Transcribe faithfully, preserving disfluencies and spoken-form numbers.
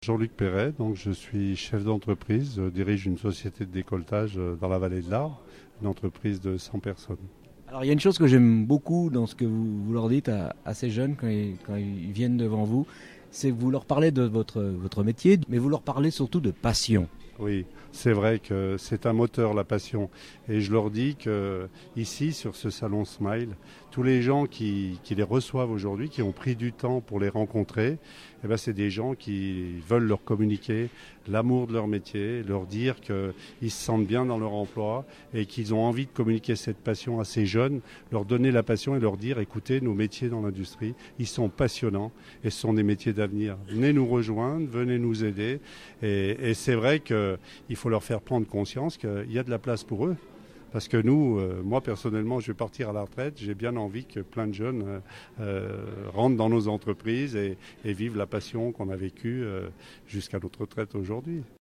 Jean-Luc Perret, donc je suis chef d'entreprise, je dirige une société de décolletage dans la vallée de l'Arve, une entreprise de cent personnes. Alors il y a une chose que j'aime beaucoup dans ce que vous, vous leur dites à, à ces jeunes quand ils, quand ils viennent devant vous, c'est que vous leur parlez de votre, votre métier, mais vous leur parlez surtout de passion. Oui, c'est vrai que c'est un moteur, la passion. Et je leur dis que ici, sur ce salon Smile, tous les gens qui, qui les reçoivent aujourd'hui, qui ont pris du temps pour les rencontrer, eh ben, c'est des gens qui veulent leur communiquer l'amour de leur métier, leur dire qu'ils se sentent bien dans leur emploi et qu'ils ont envie de communiquer cette passion à ces jeunes, leur donner la passion et leur dire, écoutez, nos métiers dans l'industrie, ils sont passionnants et ce sont des métiers d'avenir. Venez nous rejoindre, venez nous aider. Et, et c'est vrai qu'il faut leur faire prendre conscience qu'il y a de la place pour eux. Parce que nous, euh, moi personnellement, je vais partir à la retraite. J'ai bien envie que plein de jeunes euh, euh, rentrent dans nos entreprises et, et vivent la passion qu'on a vécue euh, jusqu'à notre retraite aujourd'hui.